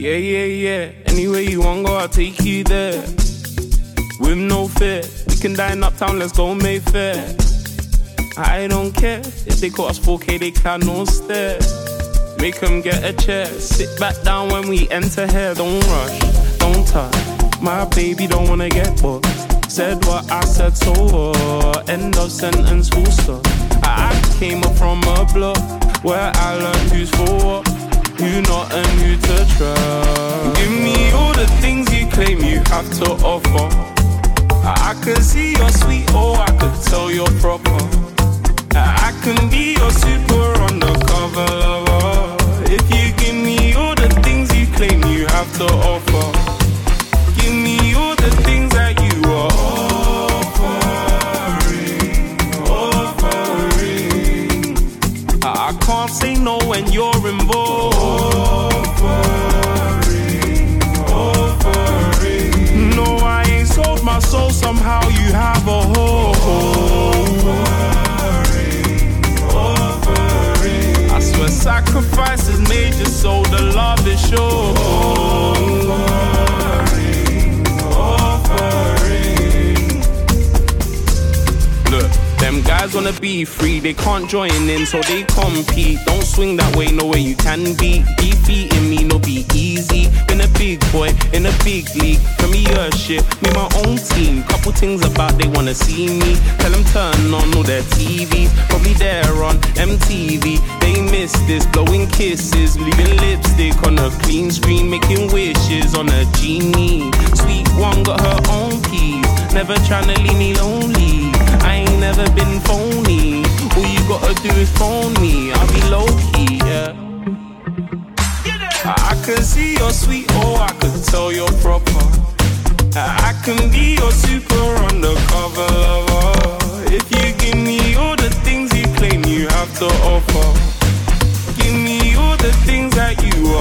Yeah, yeah, yeah. Anywhere you want go, I'll take you there. With no fear, we can dine uptown, let's go Mayfair. I don't care if they got us 4K, they cannot stare. Make them get a chair, sit back down when we enter here. Don't rush, don't touch, my baby don't wanna get bored. Said what I said, so what? End of sentence, full stop. I came up from a block where I learned who's for what, who not and who to trust. Give me all the things you claim you have to offer. I could see you're sweet, or I could tell you're proper. I can be your super undercover lover. If you give me all the things you claim you have to offer. Give me all the things that you are offering. I can't say no when you're involved. Offering. No, I ain't sold my soul, somehow you have a hope. I swear sacrifices made you so the love is sure. Look, them guys wanna be free, they can't join in, so they compete. Don't swing that way, no way you can be. Defeating me, no be easy. Been a big boy in a big league. For me, your shit, me my own team. Couple things about they wanna see me. Tell them turn on all their TVs. Probably they're on MTV. They miss this, blowing kisses, leaving lipstick on a clean screen, making wishes on a genie. Sweet one got her own keys, never tryna leave me lonely. I ain't never been phony. All you gotta do is phone me. I'll be low key, yeah. I could see you're sweet, or I could tell you're proper. I can be your super undercover lover. If you give me all the things you claim you have to offer. Give me all the things that you